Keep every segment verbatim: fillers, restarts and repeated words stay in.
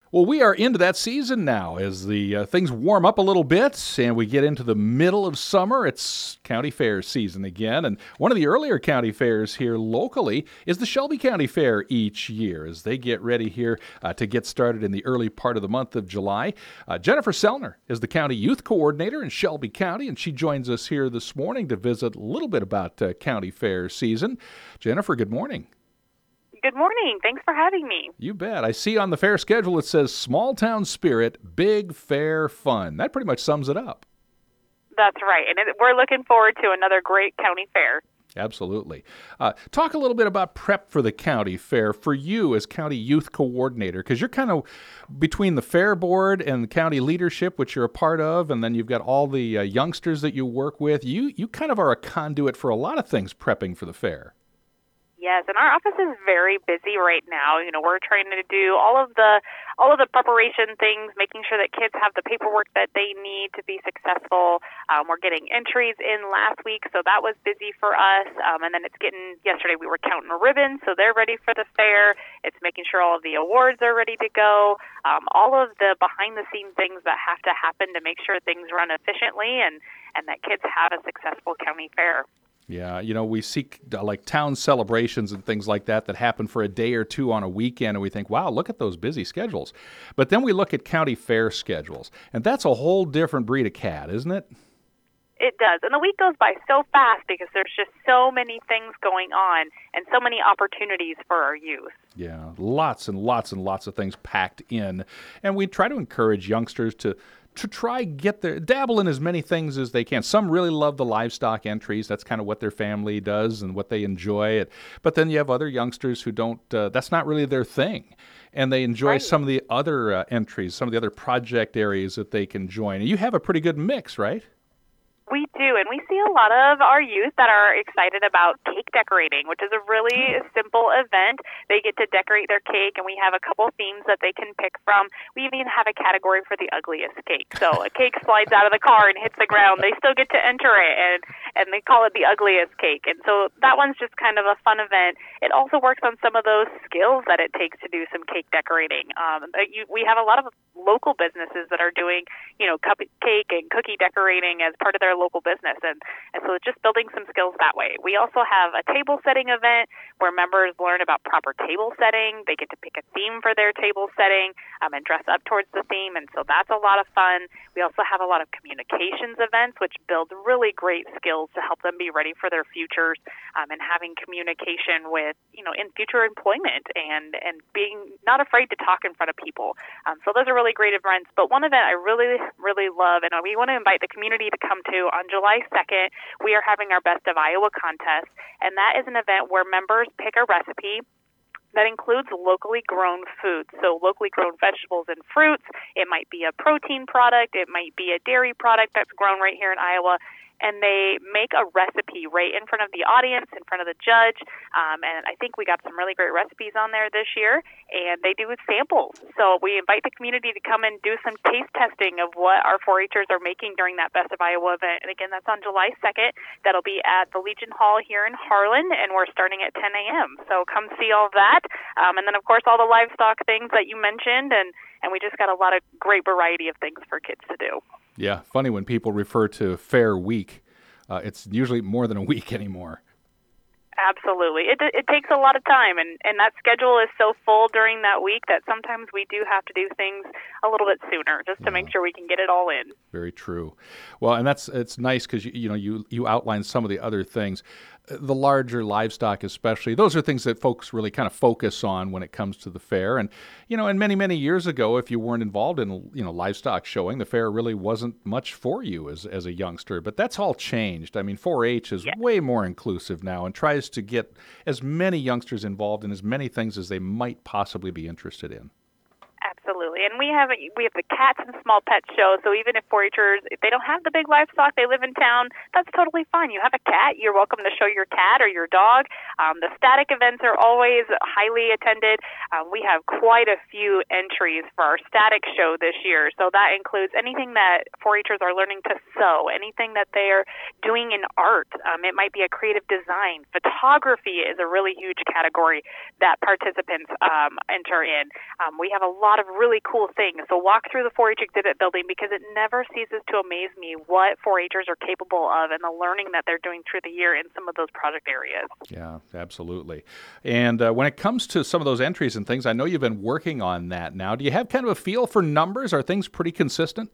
Well, we are into that season now as the uh, things warm up a little bit and we get into the middle of summer. It's county fair season again. And one of the earlier county fairs here locally is the Shelby County Fair each year as they get ready here uh, to get started in the early part of the month of July. Uh, Jennifer Sellner is the county youth coordinator in Shelby County, and she joins us here this morning to visit a little bit about uh, county fair season. Jennifer, good morning. Good morning. Thanks for having me. You bet. I see on the fair schedule it says small town spirit, big fair fun. That pretty much sums it up. That's right. And it, we're looking forward to another great county fair. Absolutely. Uh, talk a little bit about prep for the county fair for you as county youth coordinator, because you're kind of between the fair board and the county leadership, which you're a part of, and then you've got all the uh, youngsters that you work with. You, you kind of are a conduit for a lot of things prepping for the fair. Yes, and our office is very busy right now. You know, we're trying to do all of the all of the preparation things, making sure that kids have the paperwork that they need to be successful. Um, we're getting entries in last week, so that was busy for us. Um, and then it's getting, yesterday we were counting ribbons, so they're ready for the fair. It's making sure all of the awards are ready to go. Um, all of the behind-the-scenes things that have to happen to make sure things run efficiently and, and that kids have a successful county fair. Yeah, you know, we see uh, like town celebrations and things like that that happen for a day or two on a weekend, and we think, wow, look at those busy schedules. But then we look at county fair schedules, and that's a whole different breed of cat, isn't it? It does. And the week goes by so fast because there's just so many things going on and so many opportunities for our youth. Yeah, lots and lots and lots of things packed in. And we try to encourage youngsters to to try get their dabble in as many things as they can. Some really love the livestock entries. That's kind of what their family does and what they enjoy. But then you have other youngsters who don't, uh, that's not really their thing. And they enjoy Right. some of the other uh, entries, some of the other project areas that they can join. And you have a pretty good mix, right? We do, and we see a lot of our youth that are excited about cake decorating, which is a really simple event. They get to decorate their cake, and we have a couple themes that they can pick from. We even have a category for the ugliest cake. So a cake slides out of the car and hits the ground. They still get to enter it, and, and they call it the ugliest cake. And so that one's just kind of a fun event. It also works on some of those skills that it takes to do some cake decorating. Um, you, we have a lot of local businesses that are doing, you know, cupcake and cookie decorating as part of their local business, and, and so it's just building some skills that way. We also have a table setting event where members learn about proper table setting. They get to pick a theme for their table setting um, and dress up towards the theme, and so that's a lot of fun. We also have a lot of communications events which build really great skills to help them be ready for their futures um, and having communication with, you know, in future employment and, and being not afraid to talk in front of people. Um, so those are really great events, but one event I really, really love, and we want to invite the community to come to on July second, we are having our Best of Iowa contest, and that is an event where members pick a recipe that includes locally grown foods. So locally grown vegetables and fruits. It might be a protein product. It might be a dairy product that's grown right here in Iowa. And they make a recipe right in front of the audience, in front of the judge. Um, and I think we got some really great recipes on there this year. And they do samples. So we invite the community to come and do some taste testing of what our four H'ers are making during that Best of Iowa event. And again, that's on July second. That'll be at the Legion Hall here in Harlan, and we're starting at ten a.m. So come see all that. Um, and then, of course, all the livestock things that you mentioned. And, and we just got a lot of great variety of things for kids to do. Yeah, funny when people refer to Fair Week. Uh, it's usually more than a week anymore. Absolutely. It it takes a lot of time, and, and that schedule is so full during that week that sometimes we do have to do things a little bit sooner just to Yeah. make sure we can get it all in. Very true. Well, and that's it's nice because you, you know you you outline some of the other things, the larger livestock especially. Those are things that folks really kind of focus on when it comes to the fair. And you know, and many many years ago, if you weren't involved in you know livestock showing, the fair really wasn't much for you as as a youngster. But that's all changed. I mean, four H is Yeah. way more inclusive now and tries to get as many youngsters involved in as many things as they might possibly be interested in. Absolutely. And we have we have the Cats and Small Pets show, so even if four H'ers, if they don't have the big livestock, they live in town, that's totally fine. You have a cat, you're welcome to show your cat or your dog. Um, the static events are always highly attended. Um, we have quite a few entries for our static show this year, so that includes anything that four H'ers are learning to sew, anything that they're doing in art. Um, it might be a creative design. Photography is a really huge category that participants um, enter in. Um, we have a lot of really cool things. So walk through the four H exhibit building because it never ceases to amaze me what four Hers are capable of and the learning that they're doing through the year in some of those project areas. Yeah, absolutely. And uh, when it comes to some of those entries and things, I know you've been working on that now. Do you have kind of a feel for numbers? Are things pretty consistent?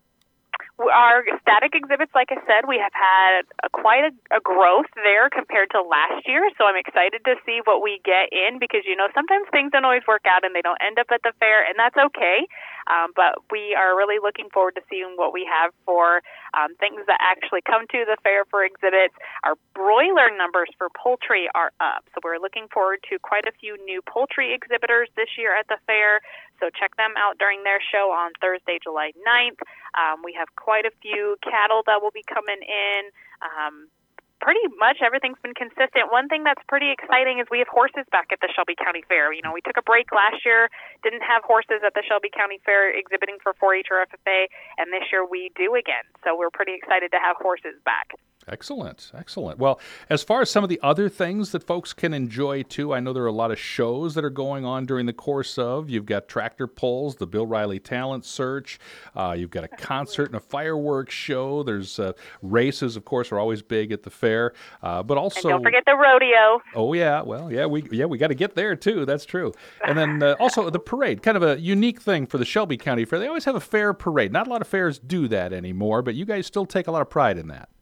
Our static exhibits, like I said, we have had a, quite a, a growth there compared to last year, so I'm excited to see what we get in because, you know, sometimes things don't always work out and they don't end up at the fair, and that's okay. Um, but we are really looking forward to seeing what we have for um, things that actually come to the fair for exhibits. Our broiler numbers for poultry are up, so we're looking forward to quite a few new poultry exhibitors this year at the fair. So check them out during their show on Thursday, July ninth. Um, we have quite a few cattle that will be coming in. Um, pretty much everything's been consistent. One thing that's pretty exciting is we have horses back at the Shelby County Fair. You know, we took a break last year, didn't have horses at the Shelby County Fair exhibiting for four H or F F A, and this year we do again. So we're pretty excited to have horses back. Excellent, excellent. Well, as far as some of the other things that folks can enjoy too, I know there are a lot of shows that are going on during the course of. You've got tractor pulls, the Bill Riley Talent Search. Uh, you've got a concert and a fireworks show. There's uh, races, of course, are always big at the fair. Uh, but also, and don't forget the rodeo. Oh yeah, well yeah, we yeah we got to get there too. That's true. And then uh, also the parade, kind of a unique thing for the Shelby County Fair. They always have a fair parade. Not a lot of fairs do that anymore, but you guys still take a lot of pride in that.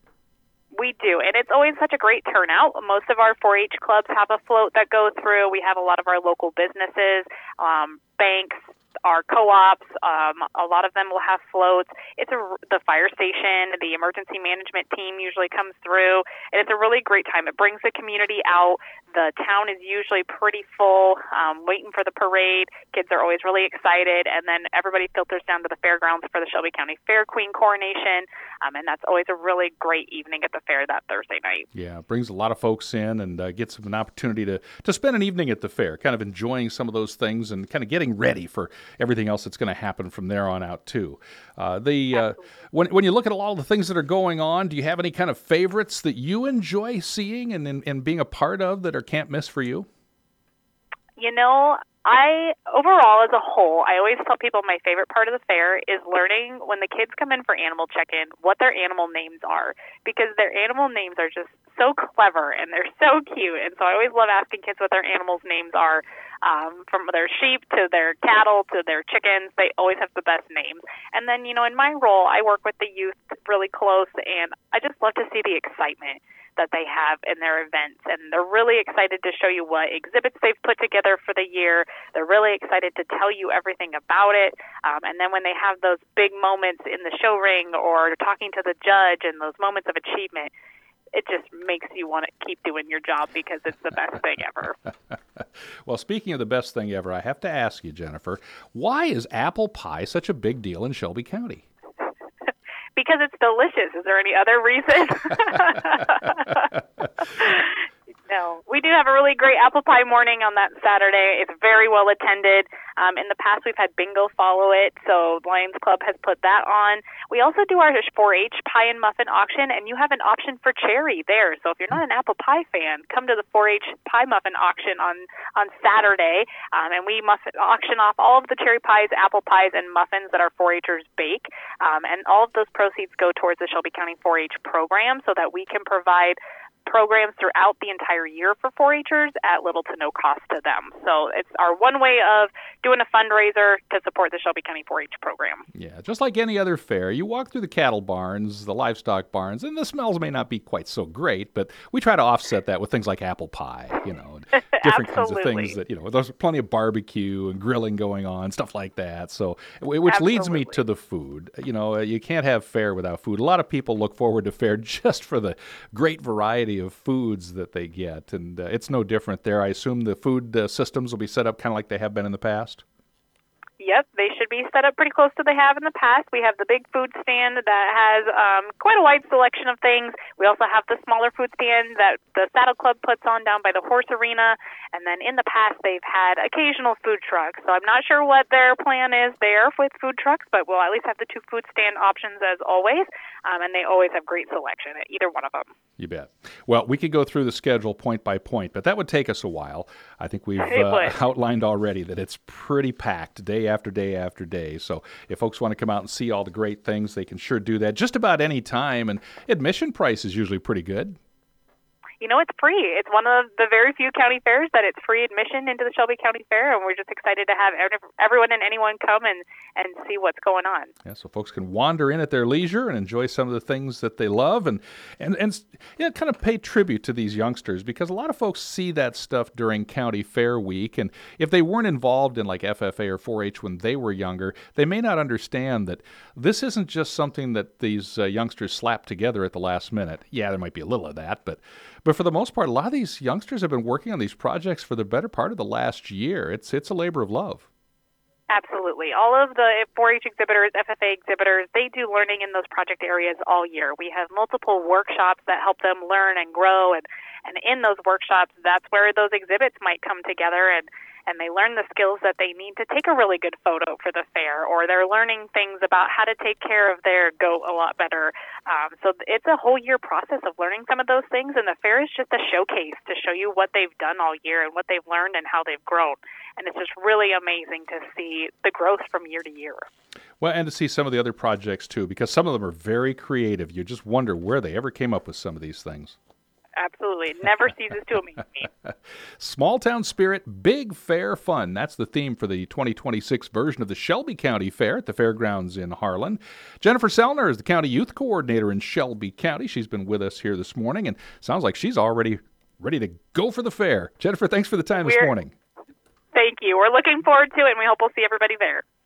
We do, and it's always such a great turnout. Most of our four H clubs have a float that goes through. We have a lot of our local businesses, um, banks, our co-ops, um, a lot of them will have floats. It's a, the fire station, the emergency management team usually comes through, and it's a really great time. It brings the community out. The town is usually pretty full, um, waiting for the parade. Kids are always really excited, and then everybody filters down to the fairgrounds for the Shelby County Fair Queen coronation, um, and that's always a really great evening at the fair that Thursday night. Yeah, it brings a lot of folks in and uh, gets them an opportunity to, to spend an evening at the fair, kind of enjoying some of those things and kind of getting ready for everything else that's going to happen from there on out too. Uh, the uh, when when you look at all the things that are going on, do you have any kind of favorites that you enjoy seeing and, and, and being a part of that are can't miss for you? You know, I, overall, as a whole, I always tell people my favorite part of the fair is learning when the kids come in for animal check-in what their animal names are, because their animal names are just so clever and they're so cute. And so I always love asking kids what their animals' names are, um, from their sheep to their cattle to their chickens. They always have the best names. And then, you know, in my role, I work with the youth really close, and I just love to see the excitement that they have in their events, and they're really excited to show you what exhibits they've put together for the year. They're really excited to tell you everything about it, um, and then when they have those big moments in the show ring or talking to the judge and those moments of achievement, it just makes you want to keep doing your job because it's the best thing ever. Well, speaking of the best thing ever, I have to ask you, Jennifer, why is apple pie such a big deal in Shelby County? Because it's delicious. Is there any other reason? No. We do have a really great apple pie morning on that Saturday. It's very well attended. Um, in the past, we've had bingo follow it, so Lions Club has put that on. We also do our four H pie and muffin auction, and you have an option for cherry there. So if you're not an apple pie fan, come to the four H pie muffin auction on, on Saturday, um, and we muffin, auction off all of the cherry pies, apple pies, and muffins that our four Hers bake, um, and all of those proceeds go towards the Shelby County four H program so that we can provide programs throughout the entire year for four Hers at little to no cost to them. So it's our one way of doing a fundraiser to support the Shelby County four H program. Yeah, just like any other fair, you walk through the cattle barns, the livestock barns, and the smells may not be quite so great, but we try to offset that with things like apple pie, you know, and different kinds of things that, you know, there's plenty of barbecue and grilling going on, stuff like that. So, which Absolutely. leads me to the food. You know, you can't have fair without food. A lot of people look forward to fair just for the great variety of foods that they get, and uh, it's no different there. I assume the food uh, systems will be set up kind of like they have been in the past. Yep, they should be set up pretty close to they have in the past. We have the big food stand that has um, quite a wide selection of things. We also have the smaller food stand that the Saddle Club puts on down by the horse arena. And then in the past, they've had occasional food trucks. So I'm not sure what their plan is there with food trucks, but we'll at least have the two food stand options as always. Um, and they always have great selection at either one of them. You bet. Well, we could go through the schedule point by point, but that would take us a while. I think we've uh, outlined already that it's pretty packed day after after day after day. So if folks want to come out and see all the great things, they can sure do that just about any time. And admission price is usually pretty good. You know, it's free. It's one of the very few county fairs that it's free admission into the Shelby County Fair, and we're just excited to have everyone and anyone come and, and see what's going on. Yeah, so folks can wander in at their leisure and enjoy some of the things that they love, and and and yeah, kind of pay tribute to these youngsters, because a lot of folks see that stuff during County Fair Week, and if they weren't involved in like F F A or four H when they were younger, they may not understand that this isn't just something that these uh, youngsters slap together at the last minute. Yeah, there might be a little of that, but But for the most part, a lot of these youngsters have been working on these projects for the better part of the last year. It's it's a labor of love. Absolutely. All of the four H exhibitors, F F A exhibitors, they do learning in those project areas all year. We have multiple workshops that help them learn and grow, and, and in those workshops, that's where those exhibits might come together, and, and they learn the skills that they need to take a really good photo for the fair, or they're learning things about how to take care of their goat a lot better. Um, so it's a whole year process of learning some of those things, and the fair is just a showcase to show you what they've done all year and what they've learned and how they've grown. And it's just really amazing to see the growth from year to year. Well, and to see some of the other projects, too, because some of them are very creative. You just wonder where they ever came up with some of these things. Absolutely. It never ceases to amaze me. Small town spirit, big fair fun. That's the theme for the twenty twenty-six version of the Shelby County Fair at the Fairgrounds in Harlan. Jennifer Sellner is the County Youth Coordinator in Shelby County. She's been with us here this morning, and sounds like she's already ready to go for the fair. Jennifer, thanks for the time We're, this morning. Thank you. We're looking forward to it, and we hope we'll see everybody there.